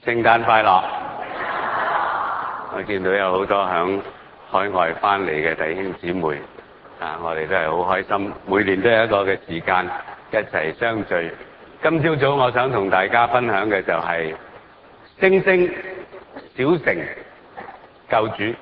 聖誕快樂！我見到有好多響海外翻嚟嘅弟兄姊妹，我哋都係好開心，每年都有一個嘅時間一齊相聚。今朝早我想同大家分享嘅就係星星小城救主。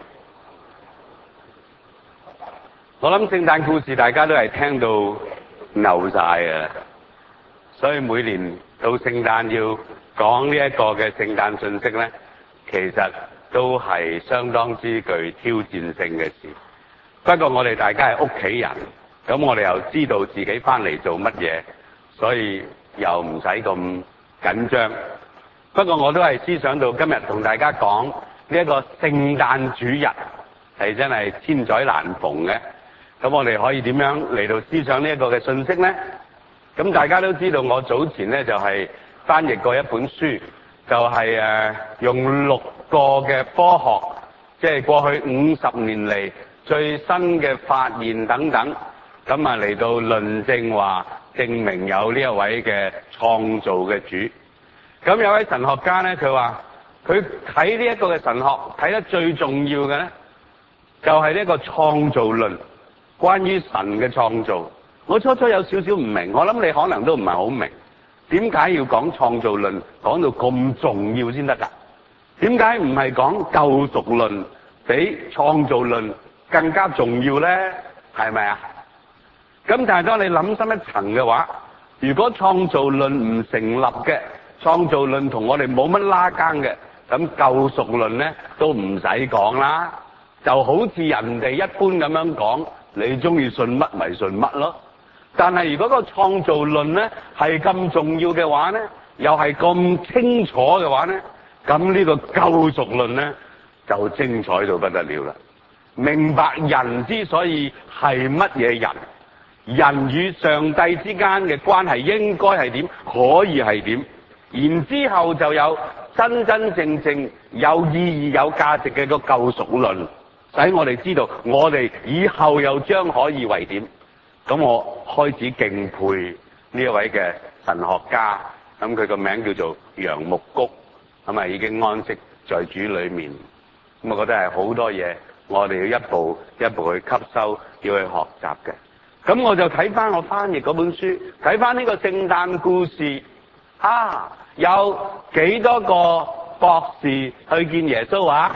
我諗聖誕故事大家都係聽到牛晒嘅，所以每年到聖誕要講呢一個嘅聖誕信息呢，其實都係相當之具挑戰性嘅事。不過我哋大家係屋企人，咁我哋又知道自己翻嚟做乜嘢，所以又唔使咁緊張。不過我都係思想到今日同大家講呢一個聖誕主日係真係千載難逢嘅。咁我哋可以點樣嚟到思想呢一個嘅信息呢？咁大家都知道我早前呢就係翻譯過一本書，就係用6個嘅科學，即係過去50年嚟最新嘅發現等等，咁啊嚟到論證話證明有呢一位嘅創造嘅主。咁有位神學家呢，佢話佢睇呢一個嘅神學睇得最重要嘅呢，就係呢一個創造論，關於神嘅創造。我初初有少少唔明，我諗你可能都唔係好明，點解要講創造論講到咁重要先得㗎？點解唔係講救贖論比創造論更加重要呢？係咪啊？咁但係當你諗深一層嘅話，如果創造論唔成立嘅，創造論同我哋冇乜拉更嘅，咁救贖論呢都唔使講啦，就好似人哋一般咁樣講，你中意信乜咪信乜咯。但係如果個創造論呢係咁重要嘅話呢，又係咁清楚嘅話呢，咁呢個救贖論呢就精彩到不得了啦。明白人之所以係乜嘢人，人與上帝之間嘅關係應該係點，可以係點，然之後就有真真正正有意義有價值嘅個救贖論，使我哋知道我哋以後又將可以為點。咁我開始敬佩呢一位嘅神學家，咁佢個名叫做楊牧谷，咁啊已經安息在主裏面。咁我覺得係好多嘢，我哋要一步一步去吸收，要去學習嘅。咁我就睇翻我翻譯嗰本書，睇翻呢個聖誕故事，有幾多個博士去見耶穌啊？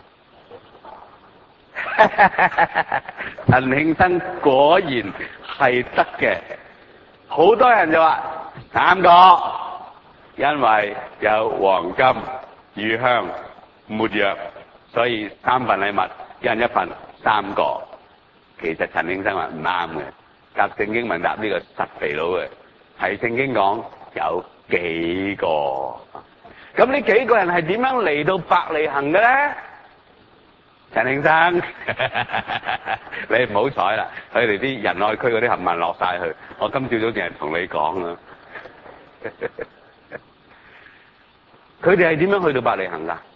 陳慶生果然係得嘅，好多人就話3個，因為有黃金、乳香、沒藥，所以3份禮物，一人1份，3個。其實陳慶生話唔啱嘅，答聖經問答呢個實肥佬嘅，係聖經講有幾個。咁呢幾個人係點樣嚟到伯利恆嘅咧？陳慶生，你唔好彩啦！佢哋啲仁愛區嗰啲冚唪唥落晒去，我今朝早淨係同你講啦。佢哋係點樣去到伯利恆㗎？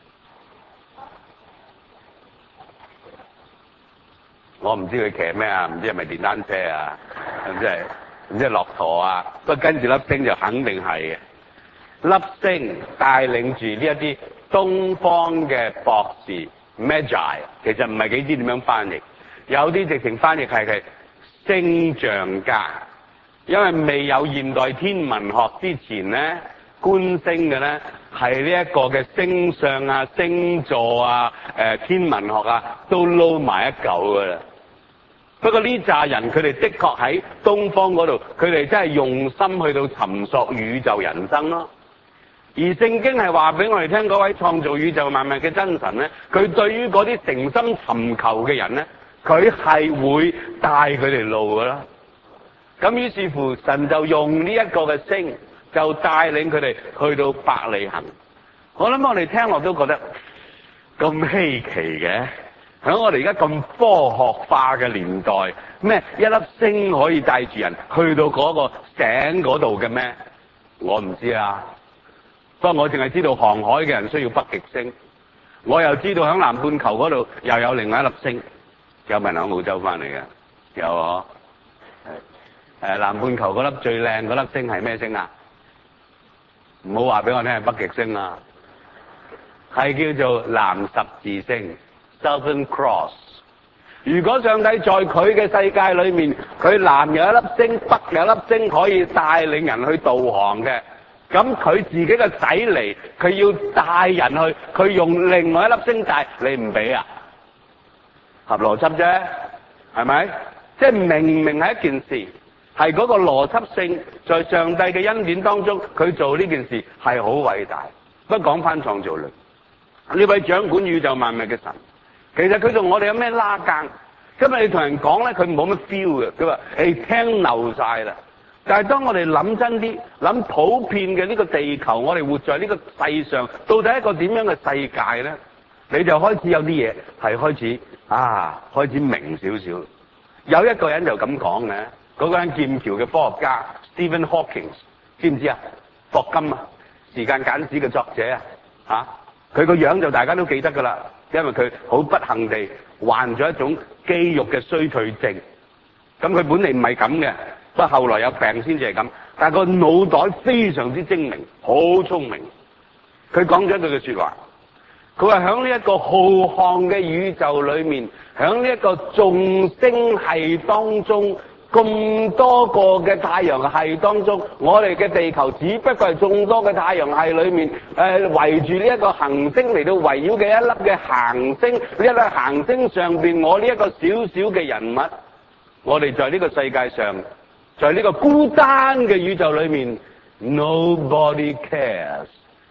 我唔知佢騎咩啊，唔知係咪電單車啊，唔知係駱駝啊。不過跟住粒星就肯定係嘅。粒星帶領住呢一啲東方嘅博士。Magi 其實唔係幾知點樣翻譯，有啲直情翻譯係星象家，因為未有現代天文學之前咧，觀星嘅咧係呢一個嘅星相啊、星座啊、天文學啊都撈埋一嚿噶啦。不過呢扎人佢哋的確喺東方嗰度，佢哋真係用心去到尋索宇宙人生咯。而聖經係話俾我哋聽，嗰位創造宇宙萬物嘅真神咧，佢對於嗰啲誠心尋求嘅人咧，佢係會帶佢哋路噶啦。咁於是乎，神就用呢一個嘅星，就帶領佢哋去到伯利恆。我諗我哋聽落都覺得咁稀奇嘅，喺我哋而家咁科學化嘅年代，咩一粒星可以帶住人去到嗰個頂嗰度嘅咩？我唔知啊。不過我淨係知道航海嘅人需要北極星，我又知道喺南半球嗰度又有另外一粒星。有冇人喺澳洲翻嚟嘅？有啊。南半球嗰粒最靚嗰粒星係咩星啊？唔好話俾我聽係北極星啊！ 係叫做南十字星 （Southern Cross）。如果上帝在佢嘅世界裏面，佢南有一粒星，北有一粒星可以帶領人去導航嘅，咁佢自己嘅仔嚟，佢要帶人去，佢用另外一粒星帶，你唔俾啊？合邏輯啫，係咪？即係明明係一件事，係嗰個邏輯性，在上帝嘅恩典當中，佢做呢件事係好偉大。不過講翻創造論，呢位掌管宇宙萬物嘅神，其實佢同我哋有咩拉更？今日你同人講咧，佢冇乜 feel 嘅。佢話：聽漏晒啦。但係當我哋諗真啲，諗普遍嘅呢個地球，我哋活在呢個世上，到底係一個點樣嘅世界咧？你就開始有啲嘢係開始明少少。有一個人就咁講嘅，嗰個人劍橋嘅科學家 Stephen Hawking， 知唔知啊？霍金啊，時間簡史嘅作者啊，佢個樣就大家都記得㗎啦，因為佢好不幸地患咗一種肌肉嘅衰退症。咁佢本嚟唔係咁嘅，不過後來有病先至係咁。但係個腦袋非常之精明，好聰明。佢講咗一句說話，佢話喺呢一個浩瀚嘅宇宙裏面，喺呢一個眾星系當中，咁多個嘅太陽系當中，我哋嘅地球只不過係眾多嘅太陽系裏面圍住呢一個行星嚟到圍繞嘅一粒嘅行星，呢一粒行星上邊我呢一個小小嘅人物，我哋在呢個世界上，在呢個孤單嘅宇宙裏面 ，nobody cares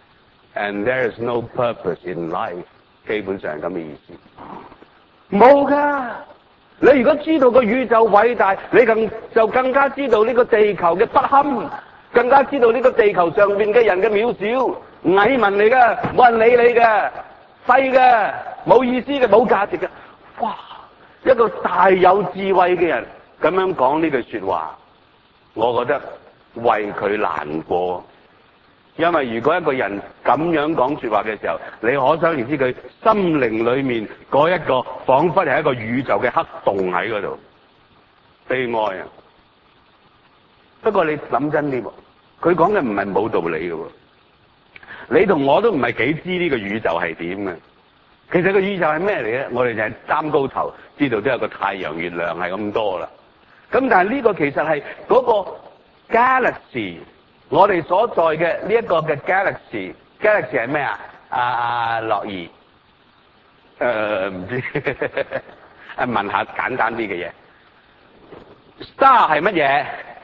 and there is no purpose in life， 基本上係咁嘅意思。冇噶，你如果知道個宇宙偉大，你就更加知道呢個地球嘅不堪，更加知道呢個地球上邊嘅人嘅渺小，蟻民嚟噶，冇人理你嘅，廢嘅，冇意思嘅，冇價值嘅。哇！一個大有智慧嘅人咁樣講呢句說話，我覺得為佢難過。因為如果一個人咁樣講說話嘅時候，你可想而知佢心靈裏面嗰一個仿佛係一個宇宙嘅黑洞喺嗰度，悲哀啊！不過你諗真啲喎，佢講嘅唔係冇道理嘅喎。你同我都唔係幾知呢個宇宙係點嘅。其實個宇宙係咩嚟咧？我哋就係擔高頭，知道都有個太陽、月亮係咁多啦。咁但係呢個其實係嗰個 galaxy。我哋所在嘅呢一個嘅 galaxy 係咩啊？樂兒，唔知，問下簡單啲嘅嘢。Star 係乜嘢？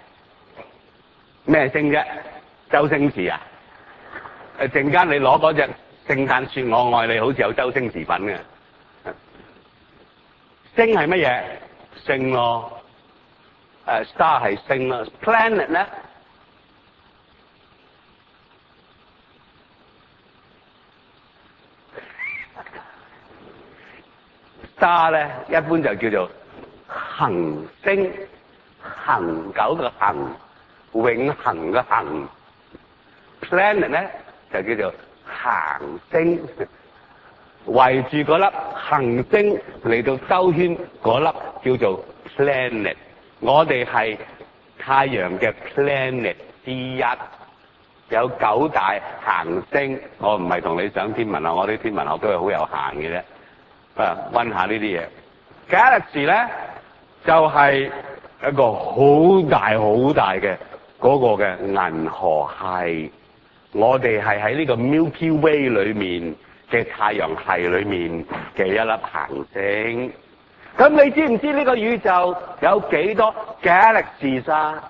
咩星啫？周星馳啊？陣間你攞嗰隻聖誕說我愛你，好似有周星馳品嘅。星係乜嘢？星咯。Star 係星咯。Planet 咧？Star 咧一般就叫做恆星，恆久嘅恆，永恆嘅恆。Planet 咧就叫做行星，圍住嗰粒行星嚟到兜圈嗰粒叫做 planet。我哋係太陽嘅 planet 之一，有9大行星。我唔係同你上天文學，我啲天文學都係好有限嘅啫。溫下呢啲嘢 ，Galaxy 咧就係一個好大好大嘅嗰個嘅銀河系。我哋係喺呢個 Milky Way 裏面嘅太陽系裏面嘅一粒行星。咁你知唔知呢個宇宙有幾多 Galaxies 啊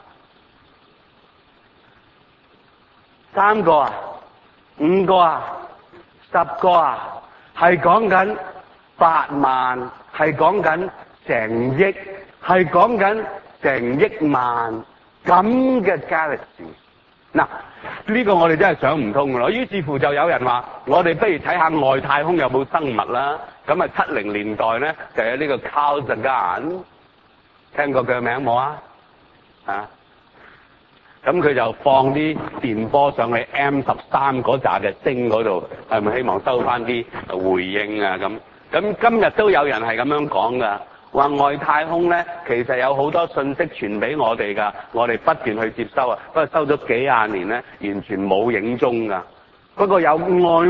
？3個啊？5個啊？10個啊？係講緊8萬，係講緊成億，係講緊成億萬咁嘅 galaxy。嗱，呢個我哋真係想唔通㗎咯。於是乎就有人話：我哋不如睇下外太空有冇生物啦。咁啊，70年代咧就有呢個 Carl Sagan， 聽過佢嘅名冇啊？咁佢就放啲電波上去 M13嗰扎嘅星嗰度，係咪希望收翻啲回應啊？咁今日都有人係咁樣講噶，話外太空咧其實有好多信息傳俾我哋噶，我哋不斷去接收啊，不過收咗幾廿年咧，完全冇影蹤噶。 不過有外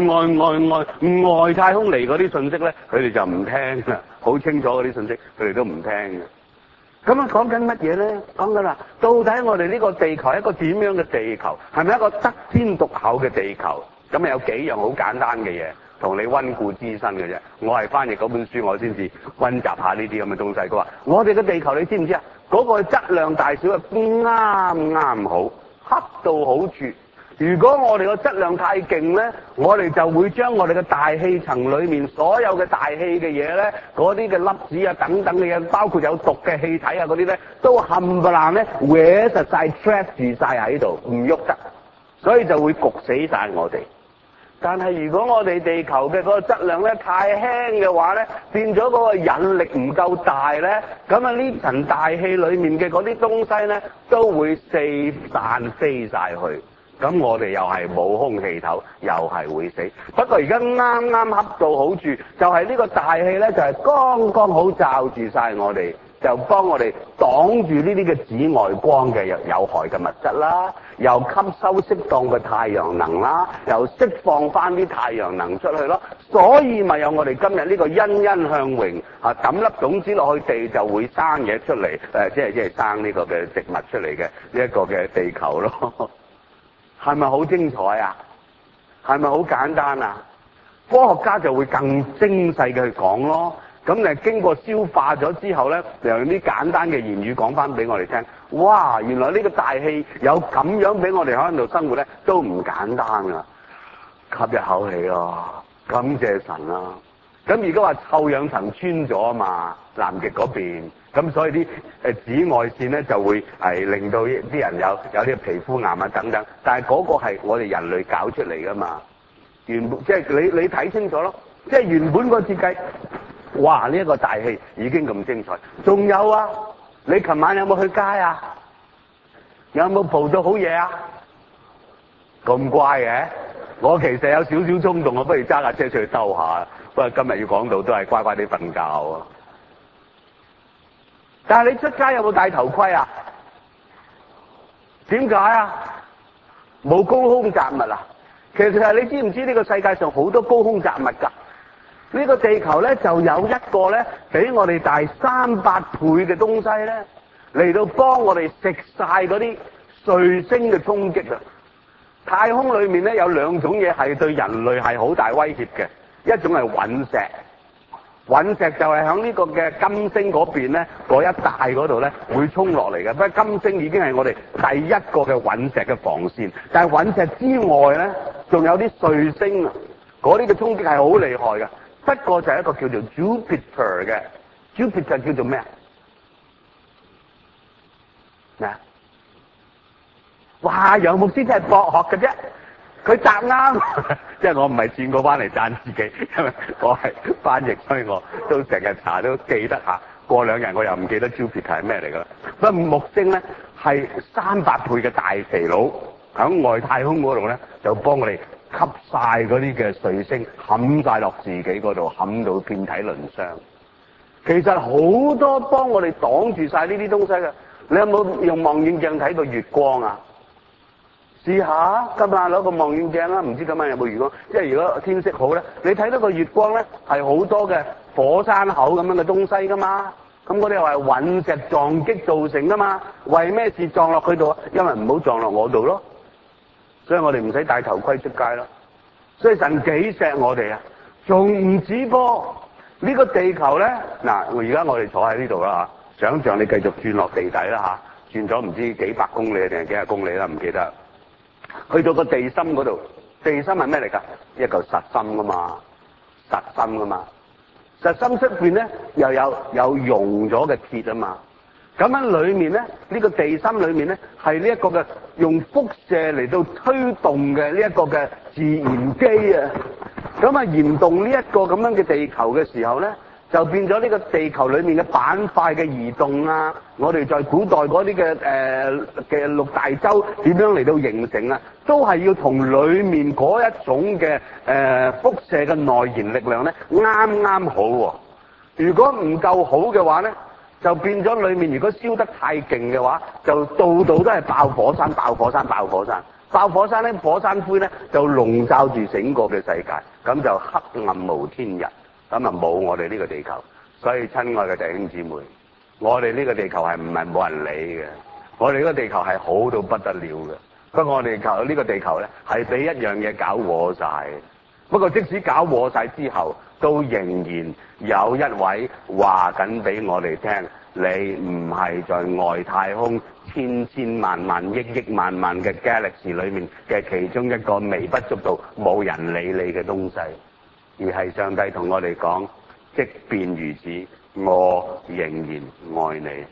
太空嚟嗰啲信息咧，佢哋就唔聽啦。好清楚嗰啲信息，佢哋都唔聽嘅。咁啊，講緊乜嘢咧？講緊啦，到底我哋呢個地球係一個點樣嘅地球？係咪一個得天獨厚嘅地球？咁有幾樣好簡單嘅嘢，同你溫故知新嘅啫。我係翻譯嗰本書，我先至溫習下呢啲咁嘅東西。佢話：我哋嘅地球，你知唔知啊？嗰個質量大小啊，啱好，恰到好處。如果我哋個質量太勁咧，我哋就會將我哋嘅大氣層裏面所有嘅大氣嘅嘢咧，嗰啲嘅粒子啊等等嘅嘢，包括有毒嘅氣體啊嗰啲咧，都冚唪唥咧搲實晒 trap 住晒喺度，唔喐得，所以就會焗死晒我哋。但係如果我哋地球嘅嗰個質量咧太輕嘅話咧，變咗嗰個引力唔夠大咧，咁啊呢層大氣裏面嘅嗰啲東西咧都會四散飛晒去。咁我哋又係冇空氣頭，又係會死。不過而家啱啱恰到好處，就係呢個大氣咧，就係剛剛好罩住晒我哋，就幫我哋擋住呢啲嘅紫外光嘅有害嘅物質啦，又吸收適當嘅太陽能啦，又釋放翻啲太陽能出去咯。所以咪有我哋今日呢個欣欣向榮啊，抌粒種子落去地就會生嘢出嚟，即係生呢個嘅植物出嚟嘅呢一個嘅地球咯。係咪好精彩啊？係咪好簡單啊？科學家就會更精細嘅去講咯。咁你經過消化咗之後咧，就用啲簡單嘅言語講翻俾我哋聽。哇！原來呢個大氣有咁樣俾我哋喺度生活咧，都唔簡單啊！吸一口氣咯，感謝神啊！咁而家話臭氧層穿咗啊嘛，南極嗰邊，咁所以啲紫外線咧就會係令到啲人有啲皮膚癌啊等等，但係嗰個係我哋人類搞出嚟噶嘛，原本即係你睇清楚咯，即係原本個設計，哇！呢一個大氣已經咁精彩，仲有啊！你琴晚有冇去街啊？有冇蒲到好嘢啊？咁乖嘅，我其實有少少衝動，我不如揸架車出去兜下。不過今日要講到都係乖乖地瞓覺啊！但係你出街有冇戴頭盔啊？點解啊？冇高空雜物啊？其實係你知唔知呢個世界上好多高空雜物㗎？呢個地球咧就有一個咧比我哋大300倍嘅東西咧嚟到幫我哋食晒嗰啲彗星嘅衝擊啊！太空裏面咧有兩種嘢係對人類係好大威脅嘅。一種係隕石，隕石就係響呢個嘅金星嗰邊咧，嗰一帶嗰度咧會衝落嚟嘅。不過金星已經係我哋第一個嘅隕石嘅防線，但係隕石之外咧，仲有啲彗星啊，嗰啲嘅衝擊係好厲害嘅。不過就係一個叫做 Jupiter 嘅 ，Jupiter 叫做咩啊？咩啊？哇！楊牧師真係博學嘅啫。佢答啱，即係我唔係轉過翻嚟讚自己，因為我係翻譯，所以我都成日查都記得下。過2日我又唔記得 Jupiter 係咩嚟㗎啦。不過木星咧係300倍嘅大肥佬，喺外太空嗰度咧就幫我哋吸晒嗰啲嘅彗星，冚晒落自己嗰度，冚到遍體鱗傷。其實好多幫我哋擋住晒呢啲東西嘅。你有冇用望遠鏡睇過月光啊？試下今晚攞個望遠鏡啦，唔知今晚有冇月光？即係如果天色好咧，你睇到個月光咧係好多嘅火山口咁樣嘅東西噶嘛，咁嗰啲又係隕石撞擊造成噶嘛，為咩事撞落去度啊？因為唔好撞落我度咯，所以我哋唔使戴頭盔出街咯。所以神幾錫我哋啊，仲唔止噃？呢個地球咧，嗱，而家我哋坐喺呢度啦嚇，想像你繼續轉落地底啦嚇，轉咗唔知幾百公里定係幾廿公里啦，唔記得。去到個地心嗰度，地心係咩嚟㗎？一嚿實心㗎嘛，實心㗎嘛。實心出邊咧又有溶咗嘅鐵啊嘛。咁喺裏面咧，呢個地心裏面咧係呢一個嘅用輻射嚟到推動嘅呢一個嘅自燃機啊。咁啊燃動呢一個咁樣嘅地球嘅時候咧，就變咗呢個地球裏面嘅板塊嘅移動啊，我哋在古代嗰啲嘅6大洲點樣嚟到形成啊，都係要同裏面嗰一種嘅輻射嘅內燃力量咧啱啱好喎。如果唔夠好嘅話咧，就變咗裏面如果燒得太勁嘅話，就度度都係爆火山、爆火山、爆火山。 爆火山咧，火山灰咧就籠罩住整個嘅世界，咁就黑暗無天日，咁啊冇我哋呢個地球。所以親愛嘅弟兄姊妹，我哋呢個地球係唔係冇人理嘅？我哋呢個地球係好到不得了嘅。不過我哋呢個地球咧係俾一樣嘢搞禍晒。不過即使搞禍晒之後，都仍然有一位話緊俾我哋聽，你唔係在外太空千千萬萬億億萬萬嘅 galaxy 裏面嘅其中一個微不足道冇人理你嘅東西，而係上帝同我哋講，即便如此，我仍然愛你。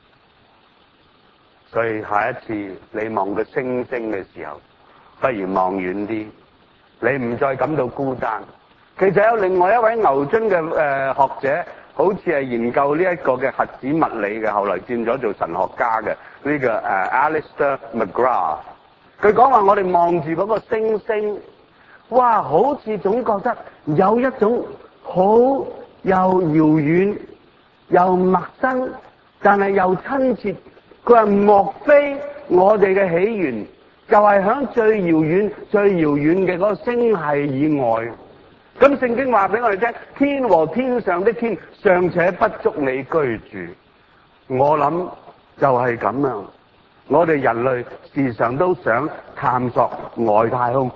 所以下一次你望個星星嘅時候，不如望遠啲，你唔再感到孤單。其實有另外一位牛津嘅學者，好似係研究呢一個嘅核子物理嘅，後來轉咗做神學家嘅呢個Alistair McGrath。佢講話我哋望住嗰個星星，哇，好似總覺得有一種好又遙遠又陌生，但係又親切。佢話莫非我哋嘅起源就係響最遙遠嘅嗰個星系以外？咁聖經話俾我哋聽，天和天上的天尚且不足你居住。我諗就係咁樣，我哋人類時常都想探索外太空。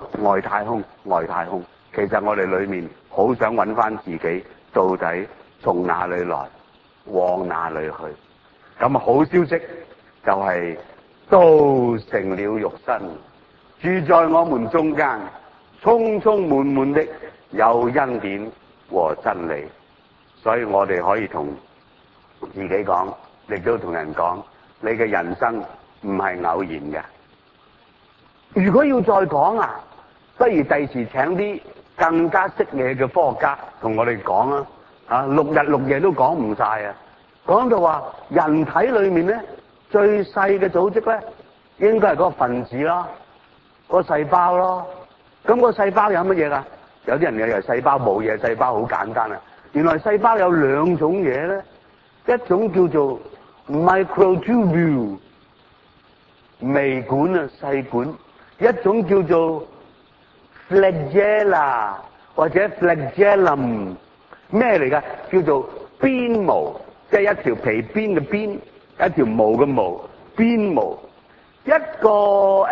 其實我哋裏面好想揾翻自己到底從哪裏來，往哪裏去。咁好消息就係都成了肉身，住在我們中間，充充滿滿的有恩典和真理。所以我哋可以同自己講，亦都同人講，你嘅人生唔係偶然嘅。如果要再講啊，不如第時請啲更加識嘢嘅科學家同我哋講啊，6日6夜都講唔晒啊。講到話人體裏面咧，最細嘅組織咧，應該係嗰個分子咯，嗰個細胞咯。咁個細胞有乜嘢㗎？有啲人以為細胞冇嘢，細胞好簡單啊。原來細胞有兩種嘢咧，一種叫做 microtubule 微管啊，細管；一種叫做 flagella 或者 flagellum， 咩嚟㗎？叫做鞭毛，即係一條皮鞭嘅鞭，一條毛嘅毛，鞭毛。一個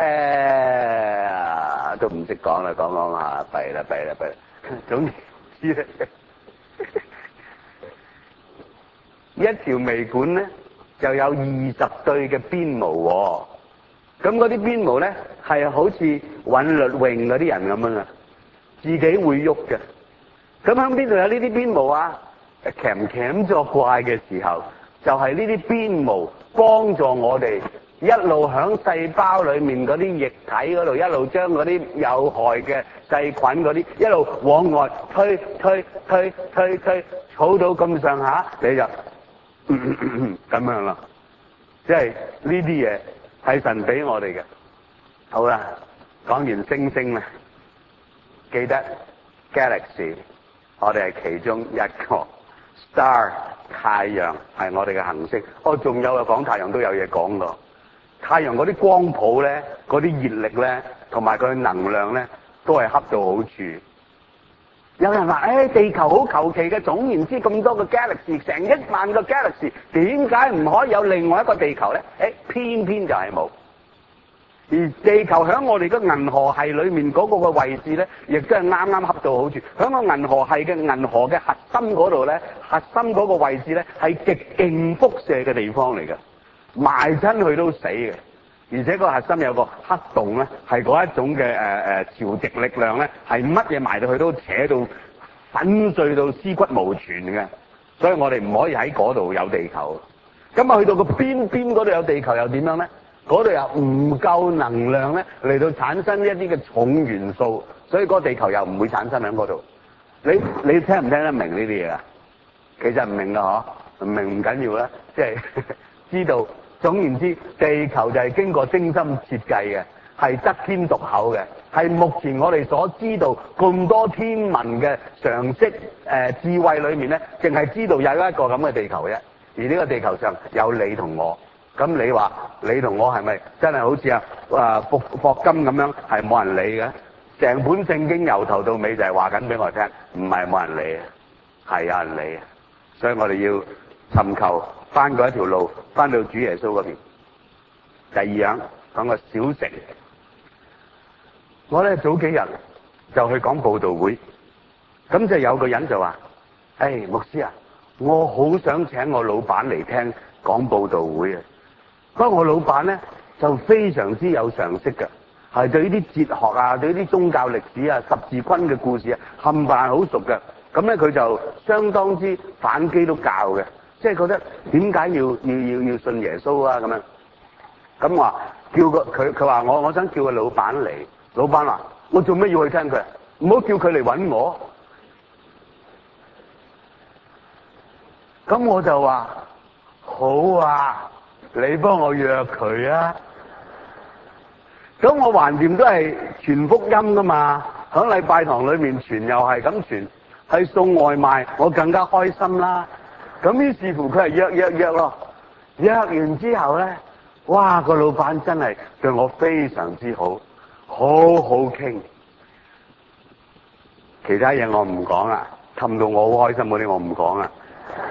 都唔識講啦，講下弊啦。總之咧，一條微管咧就有20對嘅鞭毛喎。咁嗰啲鞭毛咧係好似韻律泳嗰啲人咁樣啊，自己會喐嘅。咁喺邊度有呢啲鞭毛啊？鉗作怪嘅時候，就係呢啲鞭毛幫助我哋一路響細胞裏面嗰啲液體嗰度，一路將嗰啲有害嘅細菌嗰啲一路往外推，儲到咁上下，你就咁樣啦。即係呢啲嘢係神俾我哋嘅。好啦，講完星星啦，記得 Galaxy， 我哋係其中一個 Star， 太陽係我哋嘅行星。仲有講太陽都有嘢講㗎。太陽嗰啲光譜咧，嗰啲熱力咧，同埋佢能量咧，都係恰到好處。有人話，地球好求其嘅，總言之咁多個 galaxy， 成1萬個 galaxy， 點解唔可以有另外一個地球咧？偏偏就係冇。而地球喺我哋嘅銀河系裏面嗰個嘅位置咧，亦都係啱啱恰到好處。喺個銀河系嘅銀河嘅核心嗰度咧，核心嗰個位置咧係極勁輻射嘅地方嚟嘅。埋親佢都死嘅，而且個核心有個黑洞咧，係嗰一種嘅潮汐力量咧，係乜嘢埋到去都扯到粉碎到屍骨無存嘅，所以我哋唔可以喺嗰度有地球。咁啊，去到個邊嗰度有地球又點樣咧？嗰度又唔夠能量咧嚟到產生一啲嘅重元素，所以嗰個地球又唔會產生喺嗰度。你聽唔聽得明呢啲嘢啊？其實唔明㗎嗬，唔明唔緊要啦，即係知道。總言之，地球就係經過精心設計嘅，係得天獨厚嘅，係目前我哋所知道咁多天文嘅常識智慧裏面咧，淨係知道有一個咁嘅地球啫。而呢個地球上有你同我， 咁你話你同我係咪真係好似霍金咁樣係冇人理嘅？成本聖經由頭到尾就係話緊俾我聽，唔係冇人理，係有人理。所以我哋要尋求翻過一條路，翻到主耶穌嗰邊。第二樣講個小城，我咧早幾日就去講佈道會，咁就有個人就話：牧師啊，我好想請我老闆嚟聽講佈道會啊！不過我老闆咧就非常之有常識嘅，係對呢啲哲學啊、對呢啲宗教歷史啊、十字軍嘅故事啊，冚唪唥好熟嘅。咁咧佢就相當之反基督教嘅，即係覺得點解要信耶穌啊咁樣。咁話叫佢話我想叫個老闆嚟，老闆話我做咩要去聽佢？唔好叫佢嚟搵我。咁我就話好啊，你幫我約佢啊。咁我橫掂都係傳福音噶嘛，響禮拜堂裏面傳又係咁傳，係送外賣我更加開心啦。咁於是乎佢係約咯，約完之後咧，哇，個老闆真係對我非常之好，好好傾。其他嘢我唔講啦，氹到我好開心嗰啲我唔講啦。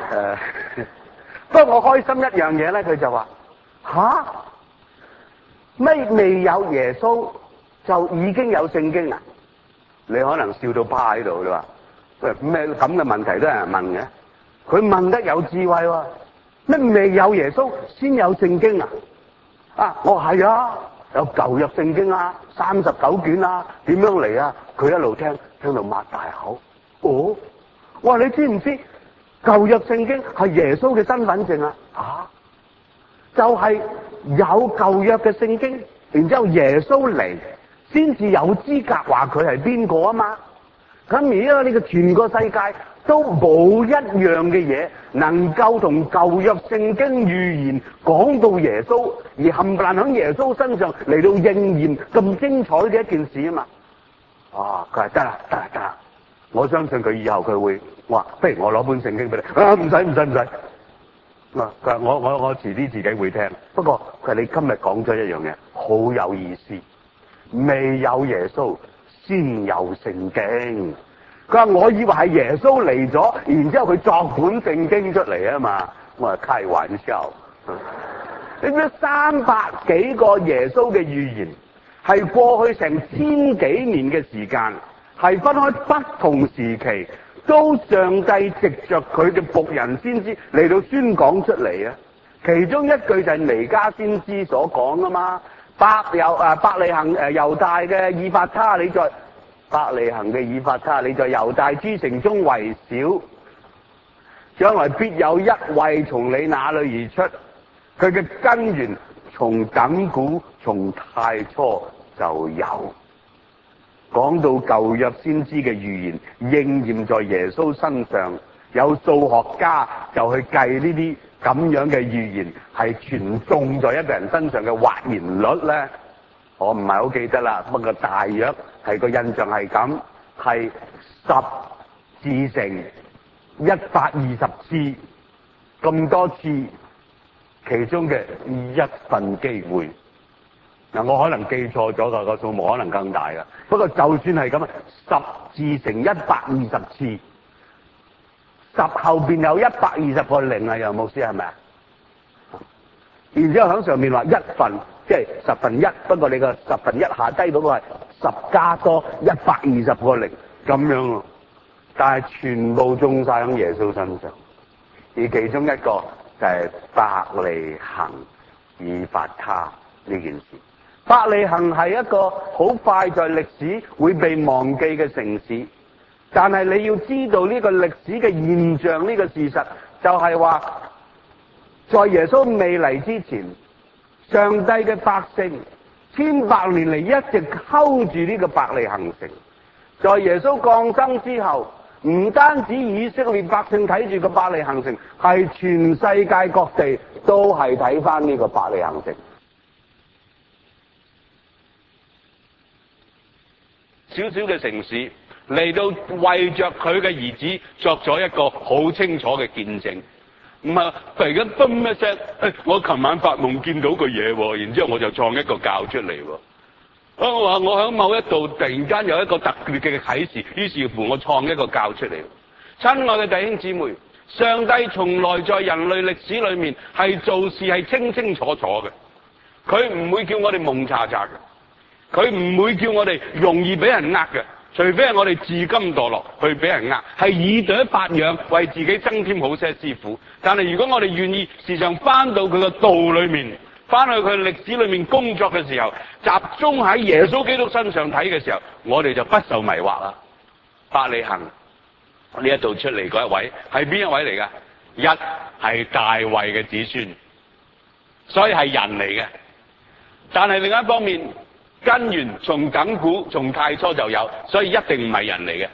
不過我開心一樣嘢咧，佢就話吓，咩未有耶穌就已經有聖經啊？你可能笑到趴喺度，你話喂，咩咁嘅問題都有人問嘅？佢問得有智慧喎，咩未有耶穌先有聖經啊？我係啊，有舊約聖經啊，39卷啊，點樣嚟啊？佢一路聽到擘大口。哦，哇！你知唔知舊約聖經係耶穌嘅身份證啊？就係有舊約嘅聖經，然之後耶穌嚟先至有資格話佢係邊個啊嘛。咁而家呢個全個世界都冇一樣嘅嘢能夠同舊約聖經預言講到耶穌，而冚唪唥喺耶穌身上嚟到應驗咁精彩嘅一件事啊嘛。佢話得啦，我相信佢以後佢會，我話不如我攞本聖經俾你，唔使。佢話我遲啲自己會聽，不過佢話你今日講咗一樣嘢好有意思，未有耶穌先有聖經。佢話我以為係耶穌嚟咗，然之後佢作本聖經出嚟啊嘛。我話開玩笑，你知300幾個耶穌嘅預言係過去成1000幾年嘅時間，係分開不同時期，都上帝藉着佢嘅僕人先知嚟到宣講出嚟啊。其中一句就係彌迦先知所講啊嘛，伯利恆猶大嘅以法他，你在伯利恆嘅以法他，你在猶大諸城中為小，將來必有一位從你那裏而出，佢嘅根源從亙古從太初就有。講到舊約先知嘅預言應驗在耶穌身上，有數學家就去計呢啲咁樣嘅預言係全中在一個人身上嘅或然率咧，我唔係好記得啦，不過大約係個印象係咁，係10至成120次咁多次，其中嘅1分機會。我可能記錯咗㗎，個數目可能更大㗎。不過就算係咁，10至成120次，10後邊有120個零啊，楊牧師係咪啊？然之後喺上面話1分，即係1/10，不過你個1/10下低嗰個係10加多120個零咁樣咯。但係全部中晒喺耶穌身上，而其中一個就係伯利恆以法他呢件事。伯利恆係一個好快在歷史會被忘記嘅城市，但係你要知道呢個歷史嘅現象，呢個事實就係話，在耶穌未嚟之前，上帝嘅百姓千百年嚟一直睺住呢個伯利恆城。在耶穌降生之後，唔單止以色列百姓睇住個伯利恆城，係全世界各地都係睇翻呢個伯利恆城。小小嘅城市嚟到為着佢嘅兒子作咗一個好清楚嘅見證。 唔係突然間嘣一聲，我琴晚發夢見到個嘢喎，然之後我就創一個教出嚟喎。我話我喺某一度突然間有一個特別嘅啟示，於是乎我創一個教出嚟。親愛嘅弟兄姊妹，上帝從來在人類歷史裏面係做事係清清楚楚嘅，佢唔會叫我哋蒙查查嘅，佢唔會叫我哋容易俾人呃嘅，除非係我哋自甘墮落去俾人呃，係以毒發揚，為自己增添好些師傅。但係如果我哋願意時常翻到佢個道裏面，翻去佢歷史裏面工作嘅時候，集中喺耶穌基督身上睇嘅時候，我哋就不受迷惑啦。伯利恆呢一度出嚟嗰一位係邊一位嚟㗎？一係大衛嘅子孫，所以係人嚟嘅。但係另一方面，根源從亙古從太初就有，所以一定唔係人嚟嘅。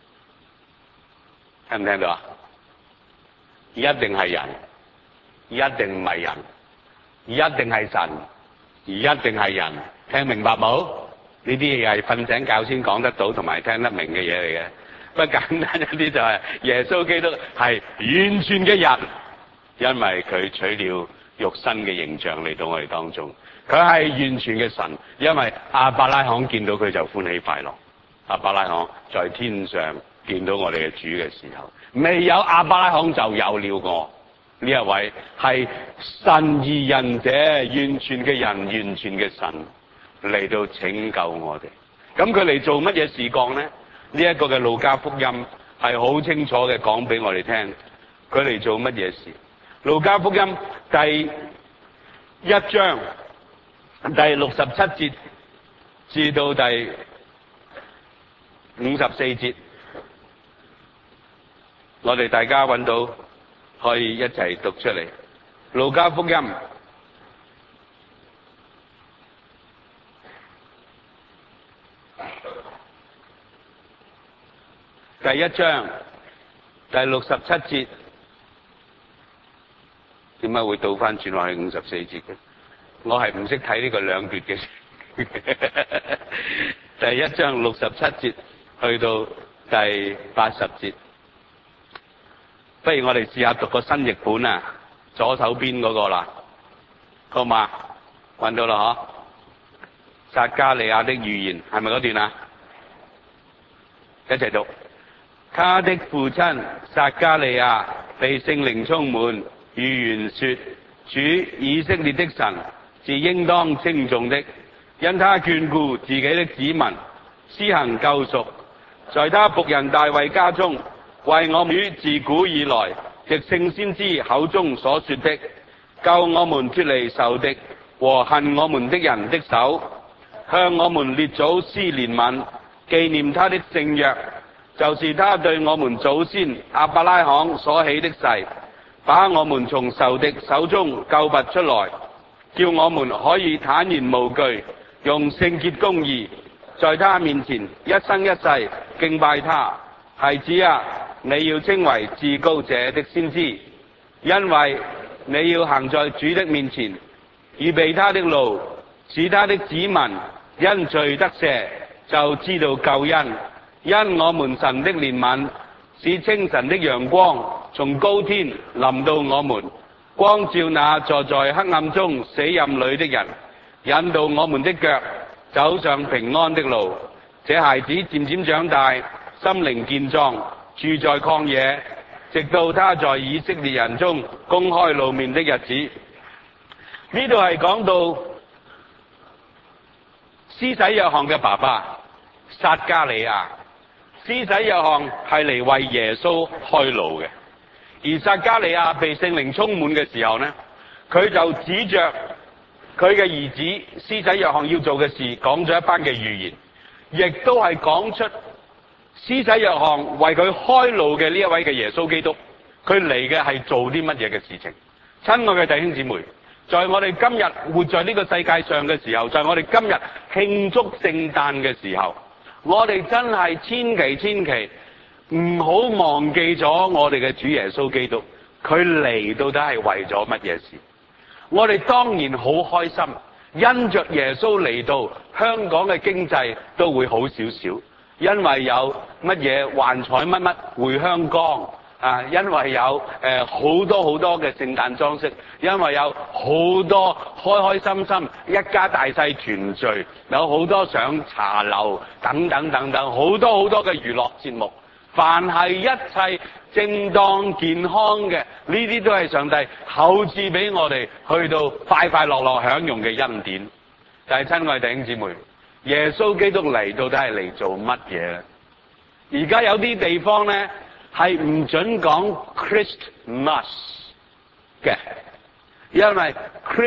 聽唔聽到啊？一定係人，一定唔係人，一定係神，而一定係人。聽明白冇？呢啲嘢係瞓醒覺先講得到同埋聽得明嘅嘢嚟嘅。不過簡單一啲就係耶穌基督係完全嘅人，因為佢取了肉身嘅形象嚟到我哋當中。佢係完全嘅神，因為亞伯拉罕見到佢就歡喜快樂。亞伯拉罕在天上見到我哋嘅主嘅時候，未有亞伯拉罕就有了我。呢一位係神而人者，完全嘅人，完全嘅神嚟到拯救我哋。咁佢嚟做乜嘢事幹呢？呢一個嘅路加福音係好清楚嘅講俾我哋聽，佢嚟做乜嘢事？路加福音第一章第67節至到第54節，我哋大家揾到可以一齊讀出嚟。路加福音第一章第67節，點解會倒翻轉落去54節嘅？我係唔識睇呢個兩段嘅。第一章67節去到第80節，不如我哋試下讀個新譯本啊，左手邊嗰個啦，好嘛？揾到啦嗬？撒迦利亞的預言係咪嗰段啊？一齊讀。他的父親撒迦利亞被聖靈充滿，預言說：主以色列的神是應當稱頌的，因他眷顧自己的子民，施行救贖，在他僕人大衛家中，為我們自古以來藉聖先知口中所說的，救我們脫離仇敵和恨我們的人的手，向我們列祖施憐憫，紀念他的聖約，就是他對我們祖先亞伯拉罕所起的誓，把我們從仇敵手中救拔出來，叫我們可以坦然無懼，用聖潔公義在他面前一生一世敬拜他。孩子啊，你要稱為至高者的先知，因為你要行在主的面前，預備他的路，使他的子民因罪得赦，就知道救恩。因我們神的憐憫，使清晨的陽光從高天臨到我們，光照那坐在黑暗中死蔭裏的人，引導我們的腳走上平安的路。這孩子漸漸長大，心靈健壯，住在曠野，直到他在以色列人中公開露面的日子。呢度係講到施洗約翰嘅爸爸撒迦利亞。施洗約翰係嚟為耶穌開路嘅，而撒迦利亞被聖靈充滿嘅時候呢，佢就指着佢嘅兒子施洗約翰要做嘅事，講咗一班嘅預言，亦都係講出施洗約翰為佢開路嘅呢一位嘅耶穌基督，佢嚟嘅係做啲乜嘢嘅事情。親愛嘅弟兄姊妹，在我哋今日活在呢個世界上嘅時候，在我哋今日慶祝聖誕嘅時候，我哋真係千祈唔好忘記咗我哋嘅主耶穌基督，佢嚟到底係為咗乜嘢事？我哋當然好開心，因着耶穌嚟到，香港嘅經濟都會好少少，因為有乜嘢幻彩乜乜回香港， 因為有好多好多嘅聖誕裝飾，因為有好多開開心心一家大細團聚，有好多上茶樓等等等等，好多好多嘅娛樂節目，凡係一切正當健康嘅，呢啲都係上帝厚賜俾我哋去到快快樂樂享用嘅恩典。但係親愛弟兄姊妹，耶穌基督嚟到底係嚟做乜嘢咧？而家有啲地方咧係唔准講 Christmas 嘅，因為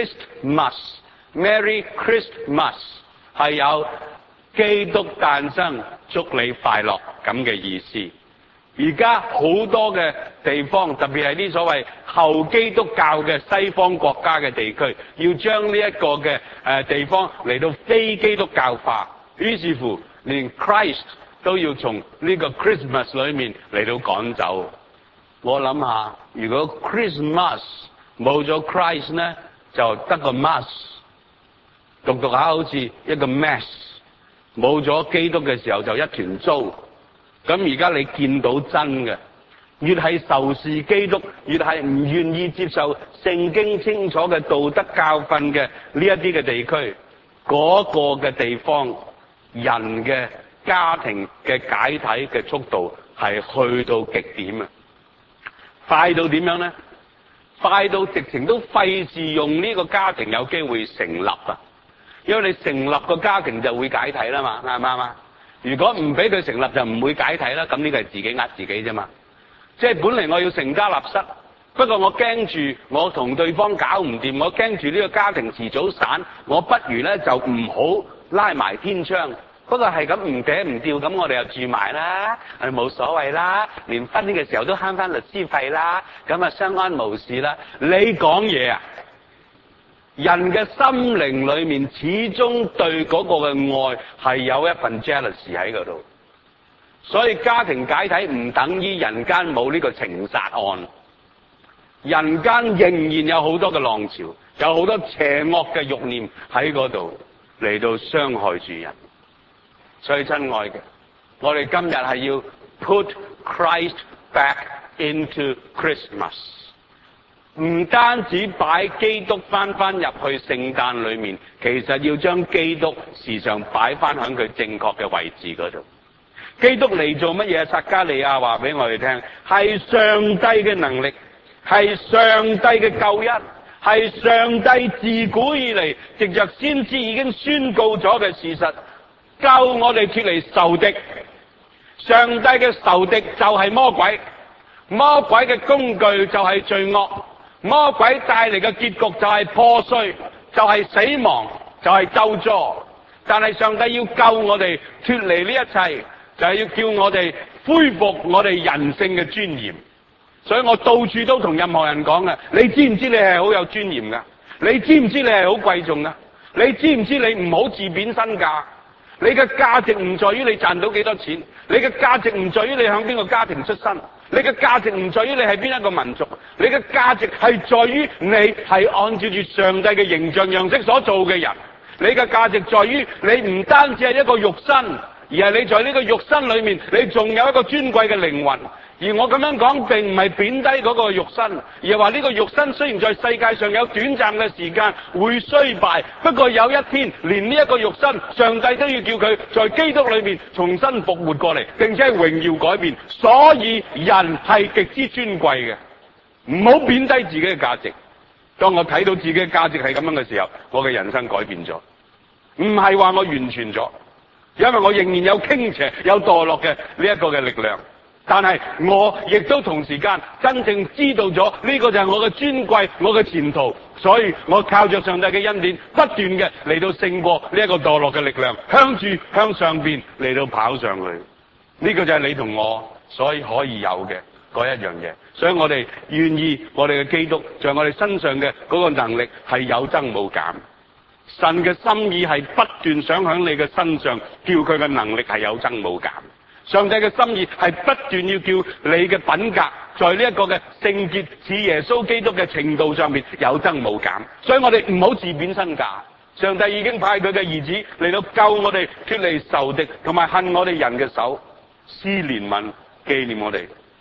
Christmas、Merry Christmas 係有基督誕生、祝你快樂咁嘅意思。而家好多嘅地方，特別係啲所謂後基督教嘅西方國家嘅地區，要將呢一個嘅地方嚟到非基督教化，於是乎連 Christ 都要從呢個 Christmas 裏面嚟到趕走。我諗下，如果 Christmas 冇咗 Christ 呢，就得個 mass， 讀下好似一個 mess， 冇咗基督嘅時候就一團糟。咁而家你見到真嘅，越係仇視基督，越係唔願意接受聖經清楚嘅道德教訓嘅呢一啲嘅地區，嗰個嘅地方人嘅家庭嘅解體嘅速度係去到極點啊！快到點樣呢？快到直情都費事用呢個家庭有機會成立啊！因為你成立個家庭就會解體啦嘛，啱唔啱啊？如果唔俾佢成立就唔會解體啦，咁呢個係自己呃自己啫嘛。即係本嚟我要成家立室，不過我驚住我同對方搞唔掂，我驚住呢個家庭遲早散，我不如咧就唔好拉埋天窗。不過係咁唔嗲唔吊，咁我哋又住埋啦，冇所謂啦，連婚嘅時候都慳翻律師費啦，咁啊相安無事啦。你講嘢啊！人嘅心靈裏面始終對嗰個嘅愛係有一份 jealousy 喺嗰度，所以家庭解體唔等於人間冇呢個情殺案，人間仍然有好多嘅浪潮，有好多邪惡嘅慾念喺嗰度嚟到傷害住人。所以親愛嘅，我哋今日係要 put Christ back into Christmas。唔單止擺基督翻入去聖誕裏面，其實要將基督時常擺翻喺佢正確嘅位置嗰度。基督嚟做乜嘢？撒迦利亞話俾我哋聽，係上帝嘅能力，係上帝嘅救恩，係上帝自古以嚟藉着先知已經宣告咗嘅事實，救我哋脫離仇敵。上帝嘅仇敵就係魔鬼，魔鬼嘅工具就係罪惡。魔鬼帶嚟嘅結局就係破碎，就係死亡，就係咒詛。但係上帝要救我哋脫離呢一切，就係要叫我哋恢復我哋人性嘅尊嚴。所以我到處都同任何人講嘅，你知唔知你係好有尊嚴噶？你知唔知你係好貴重噶？你知唔知你唔好自貶身價？你嘅價值唔在於你賺到幾多錢，你嘅價值唔在於你響邊個家庭出身，你嘅價值唔在於你係邊一個民族，你嘅價值係在於你係按照住上帝嘅形象樣式所做嘅人。你嘅價值在於你唔單止係一個肉身，而係你在呢個肉身裏面，你仲有一個尊貴嘅靈魂。而我咁樣講並唔係貶低嗰個肉身，而係話呢個肉身雖然在世界上有短暫嘅時間會衰敗，不過有一天連呢一個肉身，上帝都要叫佢在基督裏面重新復活過嚟，並且係榮耀改變。所以人係極之尊貴嘅，唔好貶低自己嘅價值。當我睇到自己嘅價值係咁樣嘅時候，我嘅人生改變咗，唔係話我完全咗，因為我仍然有傾斜、有墮落嘅呢一個嘅力量。但係我亦都同時間真正知道咗呢個就係我嘅尊貴，我嘅前途，所以我靠着上帝嘅恩典，不斷嘅嚟到勝過呢一個墮落嘅力量，向上邊嚟到跑上去。呢個就係你同我所以可以有嘅嗰一樣嘢。所以我哋願意我哋嘅基督在我哋身上嘅嗰個能力係有增冇減。神嘅心意係不斷想喺你嘅身上叫佢嘅能力係有增冇減。上帝嘅心意係不斷要叫你嘅品格在呢一個嘅聖潔似耶穌基督嘅程度上面有增冇減。所以我哋唔好自貶身價。上帝已經派佢嘅兒子嚟到救我哋脫離仇敵同埋恨我哋人嘅手，施憐憫紀念我哋。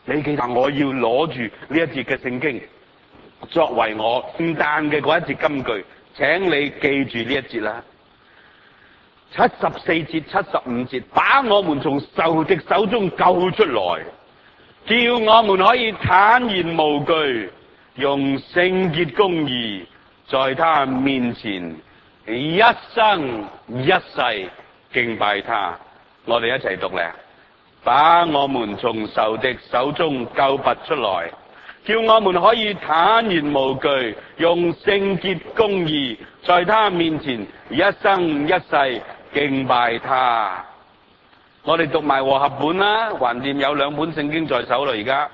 你記得我要攞住呢一節嘅聖經作為我聖誕嘅嗰一節金句，請你記住呢一節啦。74節、75節，把我們從仇敵手中救出來，叫我們可以坦然無懼，用聖潔公義在他面前一生一世敬拜他。我哋一齊讀咧，把我們從仇敵手中救拔出來，叫我們可以坦然無懼，用聖潔公義在他面前一生一世敬拜他。我哋讀埋和合本啦，橫掂有兩本聖經在手啦。而家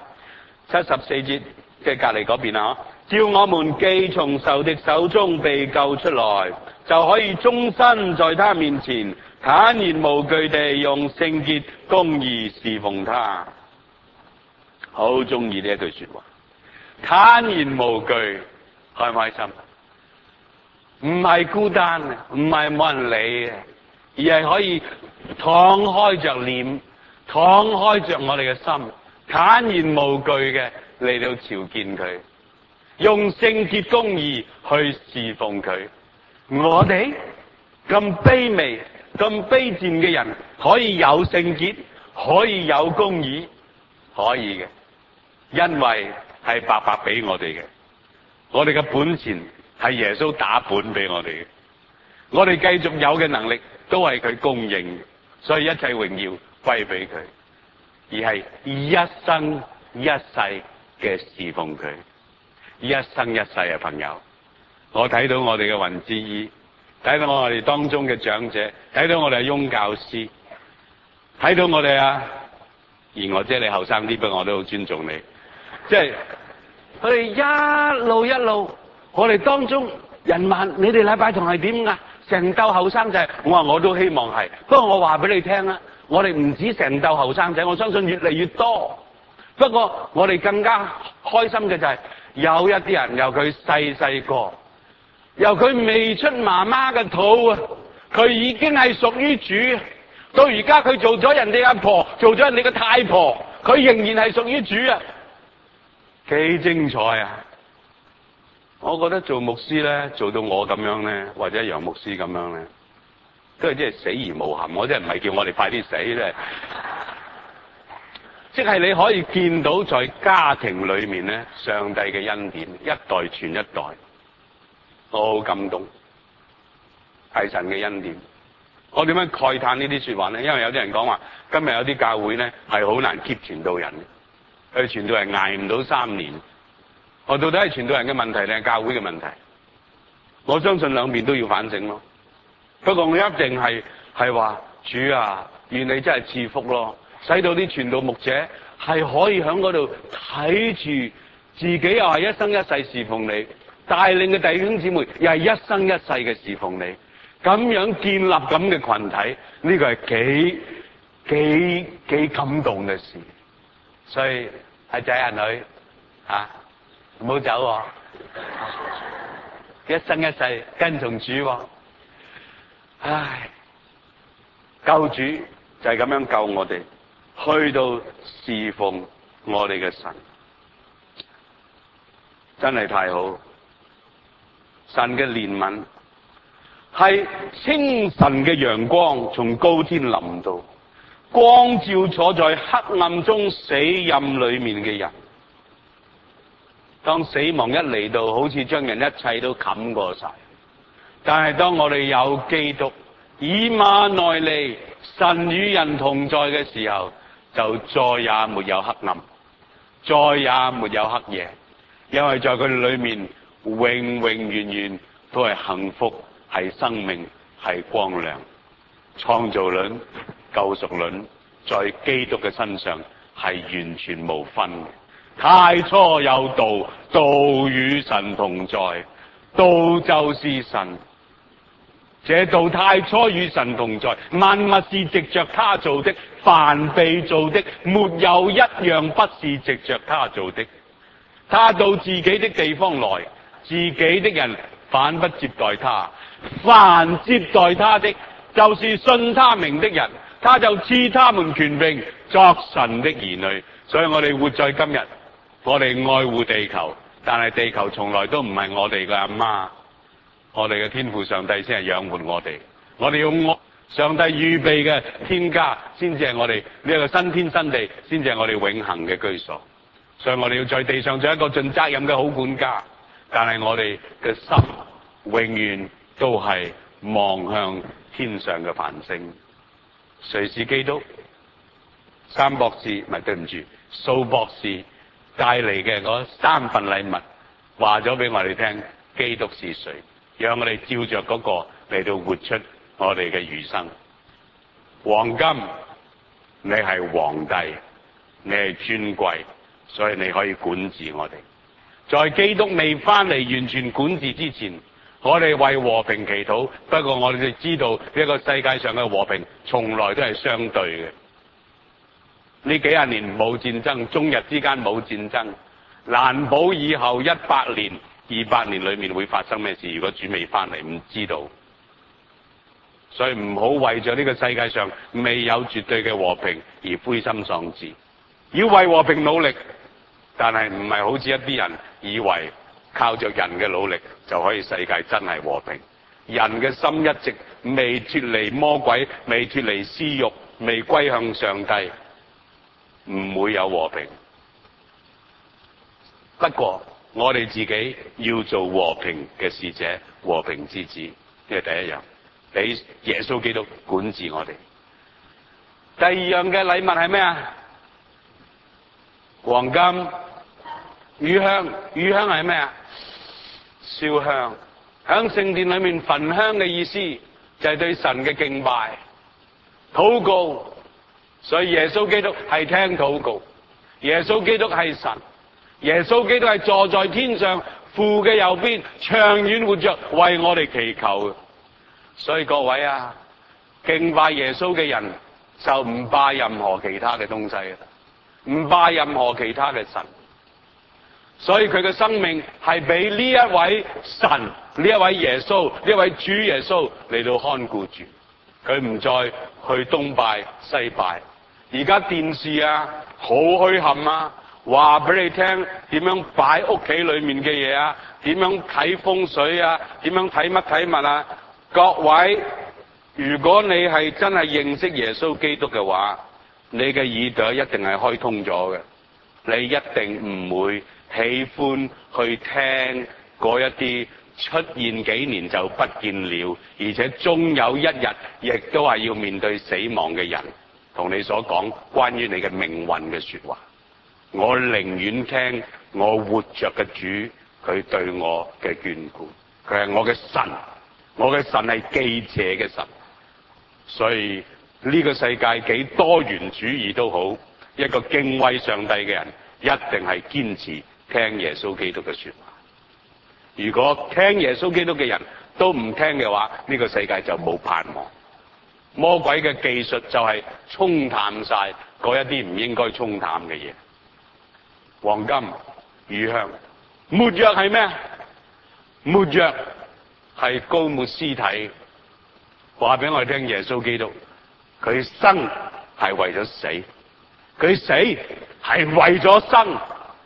74節嘅隔離嗰邊啊，叫我們既從仇敵手中被救出來，就可以終身在他面前坦然無懼地用聖潔公義侍奉他。好中意呢一句說話，坦然無懼，開唔開心？唔係孤單，唔係冇人理嘅，而係可以敞開着臉，敞開着我哋嘅心，坦然無懼嘅嚟到朝見佢，用聖潔公義去侍奉佢。我哋咁卑微、咁卑賤嘅人，可以有聖潔，可以有公義，可以嘅，因為係白白俾我哋嘅。我哋嘅本錢係耶穌打本俾我哋嘅，我哋繼續有嘅能力都係佢供應，所以一切榮耀歸俾佢，而係一生一世嘅侍奉佢，一生一世啊！朋友，我睇到我哋嘅雲之衣，睇到我哋當中嘅長者，睇到我哋嘅翁教師，睇到我哋啊，而我即係你後生啲，不過我都好尊重你，即係佢哋一路一路，我哋當中人問你哋禮拜堂係點噶？成兜後生仔，我話我都希望係，不過我話俾你聽啦，我哋唔止成兜後生仔，我相信越嚟越多。不過我哋更加開心嘅就係有一啲人由佢細細個，由佢未出媽媽嘅肚啊，佢已經係屬於主，到而家佢做咗人哋阿婆，做咗人哋嘅太婆，佢仍然係屬於主啊！幾精彩啊！我覺得做牧師咧，做到我咁樣咧，或者楊牧師咁樣咧，都係即係死而無憾。我真係唔係叫我哋快啲死咧，即係你可以見到在家庭裏面咧，上帝嘅恩典一代傳一代，我好感動，係神嘅恩典。我點樣慨嘆呢啲說話咧？因為有啲人講話，今日有啲教會咧係好難 keep 傳道人，佢傳道人捱唔到3年。我到底係傳道人嘅問題定係教會嘅問題？我相信兩邊都要反省咯。不過我一定係話主啊，願你真係賜福咯，使到啲傳道牧者係可以喺嗰度睇住自己又係一生一世侍奉你，帶領嘅弟兄姊妹又係一生一世嘅侍奉你，咁樣建立咁嘅群體，呢個係幾感動嘅事。所以阿仔阿女啊，唔好走啊，一生一世跟從主啊。唉，救主就係咁樣救我哋，去到侍奉我哋嘅神，真係太好。神嘅憐憫係清晨嘅陽光從高天臨到，光照坐在黑暗中死蔭裏面嘅人。當死亡一嚟到，好似將人一切都冚過晒。但係當我哋有基督以馬內利，神與人同在嘅時候，就再也沒有黑暗，再也沒有黑夜，因為在佢裏面永永遠遠都係幸福，係生命，係光亮。創造論、救贖論在基督嘅身上係完全無分嘅。太初有道，道與神同在，道就是神。這道太初與神同在，萬物是藉着他做的，凡被造的，沒有一樣不是藉着他做的。他到自己的地方來，自己的人反不接待他。凡接待他的，就是信他名的人， 他就賜他們權柄作神的兒女。所以我哋活在今日，我哋愛護地球，但係地球從來都唔係我哋嘅阿媽，我哋嘅天父上帝先係養活我哋。我哋要愛上帝預備嘅天家，先至係我哋呢一個新天新地，先至係我哋永恆嘅居所。所以我哋要在地上做一個盡責任嘅好管家，但係我哋嘅心永遠都係望向天上嘅繁星。誰是基督？三博士唔係，對唔住，蘇博士帶嚟嘅嗰3份禮物，話咗俾我哋聽，基督是誰，讓我哋照着嗰個嚟到活出我哋嘅餘生。黃金，你係皇帝，你係尊貴，所以你可以管治我哋。在基督未翻嚟完全管治之前，我哋為和平祈禱。不過我哋知道呢個世界上嘅和平從來都係相對嘅。呢幾廿年冇戰爭，中日之間冇戰爭，難保以後100年、200年裏面會發生咩事。如果主未翻嚟，唔知道。所以唔好為咗呢個世界上未有絕對嘅和平而灰心喪志，要為和平努力，但係唔係好似一啲人以為靠着人嘅努力就可以世界真係和平。人嘅心一直未脫離魔鬼，未脫離私慾，未歸向上帝，唔會有和平。不過我哋自己要做和平嘅使者，和平之子，呢係第一樣，俾耶穌基督管治我哋。第二樣嘅禮物係咩啊？黃金、乳香。乳香係咩啊？燒香。響聖殿裏面焚香嘅意思就係對神嘅敬拜、禱告。所以耶穌基督係聽禱告，耶穌基督係神，耶穌基督係坐在天上父嘅右邊，長遠活着為我哋祈求。所以各位啊，敬拜耶穌嘅人就唔拜任何其他嘅東西，唔拜任何其他嘅神。所以佢嘅生命係俾呢一位神、呢一位耶穌、呢一位主耶穌嚟到看顧住。佢唔再去東拜西拜。而家電視啊好墟冚啊，話俾你聽點樣擺屋企裏面嘅嘢啊，點樣睇風水啊，點樣睇乜睇物啊。各位，如果你係真係認識耶穌基督嘅話，你嘅耳朵一定係開通咗嘅，你一定唔會喜歡去聽嗰一啲出現幾年就不見了，而且終有一日亦都係要面對死亡嘅人同你所講關於你嘅命運嘅說話。我寧願聽我活着嘅主，佢對我嘅眷顧，佢係我嘅神，我嘅神係忌邪嘅神。所以呢個世界幾多元主義都好，一個敬畏上帝嘅人一定係堅持聽耶穌基督嘅說話。如果聽耶穌基督嘅人都唔聽嘅話，呢個世界就冇盼望。魔鬼嘅技術就係沖淡晒嗰一啲唔應該沖淡嘅嘢。黃金、乳香。沒藥係咩？沒藥係膏抹屍體。話俾我哋聽，耶穌基督佢生係為咗死，佢死係為咗生。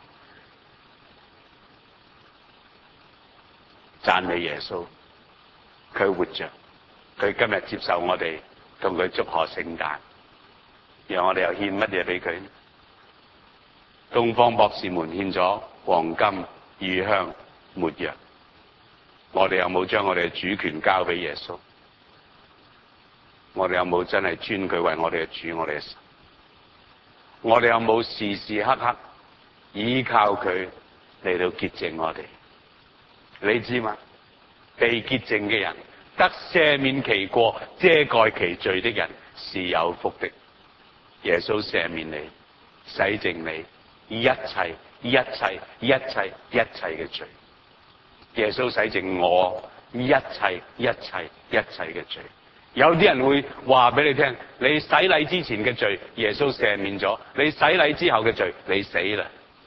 讚美耶穌，佢活着，佢今日接受我哋同佢祝賀聖誕，讓我哋又獻乜嘢俾佢？東方博士們獻咗黃金、乳香、沒藥，我哋有冇將我哋嘅主權交俾耶穌？我哋有冇真係尊佢為我哋嘅主、我哋嘅神？我哋有冇時時刻刻依靠佢嚟到潔淨我哋？你知嘛？被潔淨嘅人，得赦免其過、遮蓋其罪的人是有福的。耶穌赦免你，洗淨你一切、一切、一切、一切嘅罪。耶穌洗淨我一切、一切、一切嘅罪。有啲人會話俾你聽，你洗禮之前嘅罪，耶穌赦免咗；你洗禮之後嘅罪，你死啦。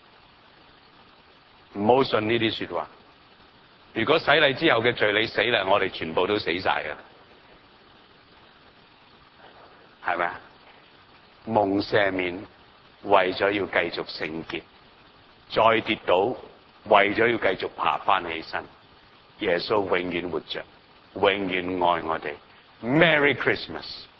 唔好信呢啲說話。如果洗禮之後嘅罪你死啦，我哋全部都死晒噶。 係咪啊？蒙赦免，為咗要繼續聖潔，再跌倒，為咗要繼續爬翻起身。耶穌永遠活着，永遠愛我哋。Merry Christmas！